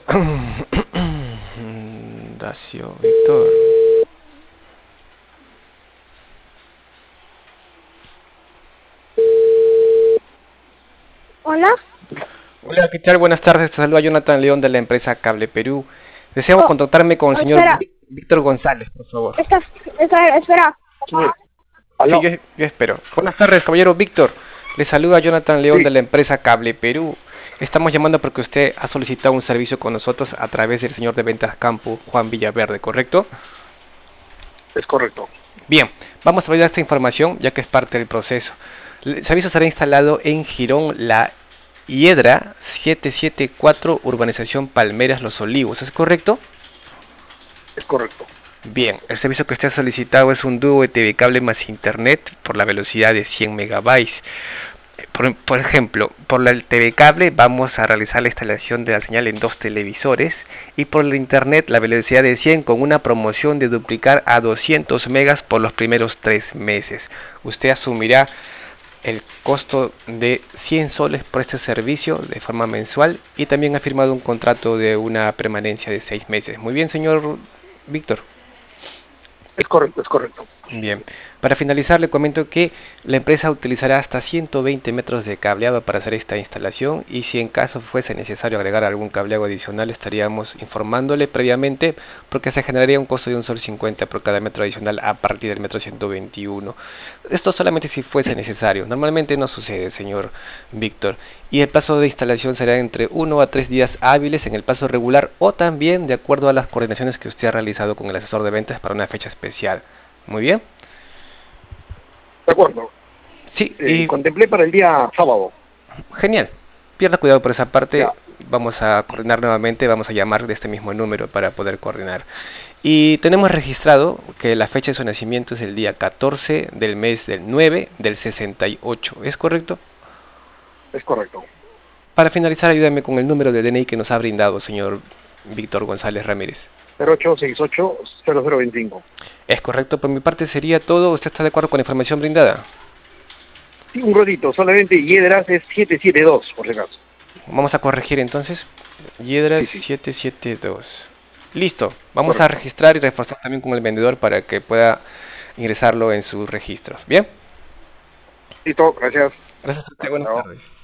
Dacio, Víctor. Hola. Hola, ¿qué tal? Buenas tardes. Te saluda Jonathan León de la empresa Cable Perú. Deseamos Oh, contactarme con el señor espera, Víctor González, por favor. espera. Sí, Sí, aló, yo espero. Buenas tardes, caballero Víctor. Le saluda Jonathan León de sí, la empresa Cable Perú. Estamos llamando porque usted ha solicitado un servicio con nosotros a través del señor de ventas Campo, Juan Villaverde, ¿correcto? es correcto. Bien, vamos a validar esta información ya que es parte del proceso. El servicio será instalado en Girón La Hiedra 774, Urbanización Palmeras Los Olivos, ¿es correcto? Es correcto. Bien, el servicio que usted ha solicitado es un dúo de TV cable más internet por la velocidad de 100 megabytes. Por ejemplo, por el TV cable vamos a realizar la instalación de la señal en dos televisores y por el internet la velocidad de 100 con una promoción de duplicar a 200 megas por los primeros 3 meses. Usted asumirá el costo de 100 soles por este servicio de forma mensual y también ha firmado un contrato de una permanencia de 6 meses. Muy bien, señor Víctor. Es correcto, es correcto. Bien, para finalizar le comento que la empresa utilizará hasta 120 metros de cableado para hacer esta instalación y si en caso fuese necesario agregar algún cableado adicional estaríamos informándole previamente porque se generaría un costo de un sol 50 por cada metro adicional a partir del metro 121. Esto solamente si fuese necesario, normalmente no sucede, señor Víctor, y el plazo de instalación será entre 1 a 3 días hábiles en el plazo regular o también de acuerdo a las coordinaciones que usted ha realizado con el asesor de ventas para una fecha especial. Muy bien. De acuerdo. Sí, y Contemplé para el día sábado. genial. Pierda cuidado por esa parte. Ya, Vamos a coordinar nuevamente, vamos a llamar de este mismo número para poder coordinar. Y tenemos registrado que la fecha de su nacimiento es el día 14 del mes del 9 del 68. ¿Es correcto? es correcto. Para finalizar, ayúdame con el número de DNI que nos ha brindado, señor Víctor González Ramírez. 0868-0025. ¿Es correcto? Por mi parte sería todo. ¿Usted está de acuerdo con la información brindada? Sí, un ratito, solamente Hiedras es 772, por si acaso. Vamos a corregir entonces. Hiedras Sí, sí, 772. Listo. Vamos a correcto. registrar y reforzar también con el vendedor para que pueda ingresarlo en sus registros. Bien. Listo, gracias. Gracias a usted. Chao, Buenas chao. tardes.